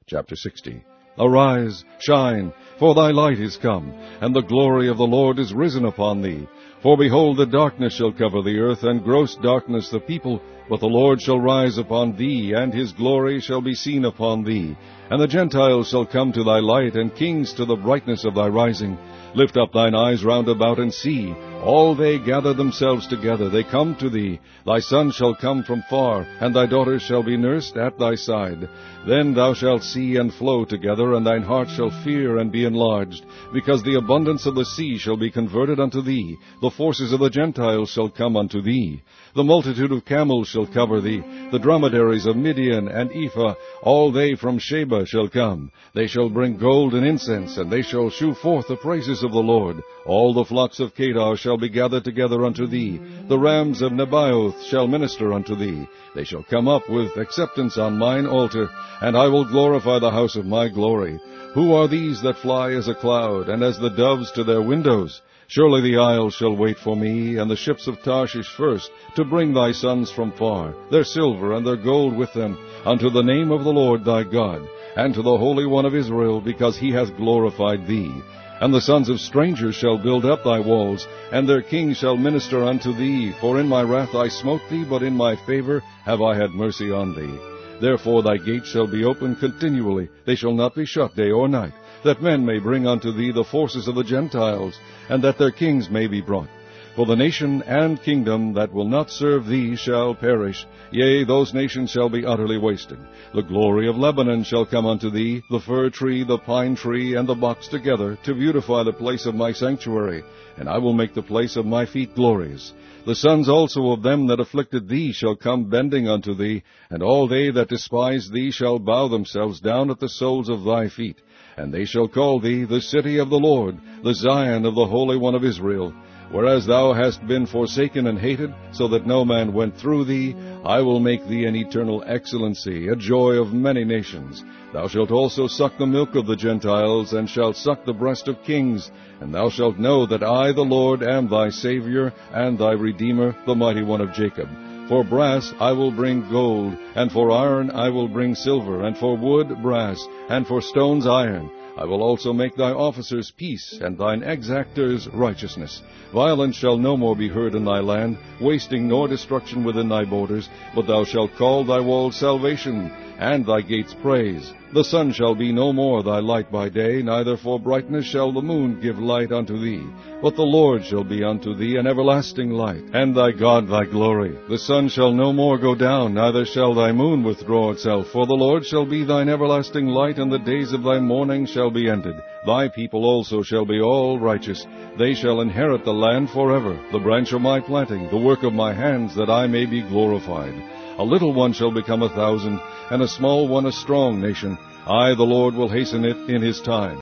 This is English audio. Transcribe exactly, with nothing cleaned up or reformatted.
Chapter sixty. Arise, shine, for thy light is come, and the glory of the Lord is risen upon thee. For behold, the darkness shall cover the earth, and gross darkness the people. But the Lord shall rise upon thee, and his glory shall be seen upon thee. And the Gentiles shall come to thy light, and kings to the brightness of thy rising. Lift up thine eyes round about, and see. All they gather themselves together, they come to thee. Thy son shall come from far, and thy daughters shall be nursed at thy side. Then thou shalt see and flow together, and thine heart shall fear and be enlarged, because the abundance of the sea shall be converted unto thee. The forces of the Gentiles shall come unto thee. The multitude of camels shall cover thee. The dromedaries of Midian and Ephah, all they from Sheba shall come. They shall bring gold and incense, and they shall shew forth the praises of the Lord. All the flocks of Kedar shall be gathered together unto thee. The rams of Nebaioth shall minister unto thee. They shall come up with acceptance on mine altar, and I will glorify the house of my glory. Who are these that fly as a cloud, and as the doves to their windows? Surely the isles shall wait for me, and the ships of Tarshish first, to bring thy sons from far, their silver and their gold with them, unto the name of the Lord thy God, and to the Holy One of Israel, because he hath glorified thee. And the sons of strangers shall build up thy walls, and their kings shall minister unto thee. For in my wrath I smote thee, but in my favor have I had mercy on thee. Therefore thy gates shall be open continually, they shall not be shut day or night, that men may bring unto thee the forces of the Gentiles, and that their kings may be brought. For the nation and kingdom that will not serve thee shall perish, yea, those nations shall be utterly wasted. The glory of Lebanon shall come unto thee, the fir tree, the pine tree, and the box together, to beautify the place of my sanctuary, and I will make the place of my feet glorious. The sons also of them that afflicted thee shall come bending unto thee, and all they that despise thee shall bow themselves down at the soles of thy feet. And they shall call thee the city of the Lord, the Zion of the Holy One of Israel. Whereas thou hast been forsaken and hated, so that no man went through thee, I will make thee an eternal excellency, a joy of many nations. Thou shalt also suck the milk of the Gentiles, and shalt suck the breast of kings. And thou shalt know that I, the Lord, am thy Savior, and thy Redeemer, the Mighty One of Jacob. For brass I will bring gold, and for iron I will bring silver, and for wood brass, and for stones iron. I will also make thy officers peace, and thine exactors righteousness. Violence shall no more be heard in thy land, wasting nor destruction within thy borders, but thou shalt call thy walls salvation, and thy gates praise. The sun shall be no more thy light by day, neither for brightness shall the moon give light unto thee. But the Lord shall be unto thee an everlasting light, and thy God thy glory. The sun shall no more go down, neither shall thy moon withdraw itself. For the Lord shall be thine everlasting light, and the days of thy mourning shall be ended. Thy people also shall be all righteous. They shall inherit the land forever, the branch of my planting, the work of my hands, that I may be glorified. A little one shall become a thousand, and a small one a strong nation. I, the Lord, will hasten it in his time.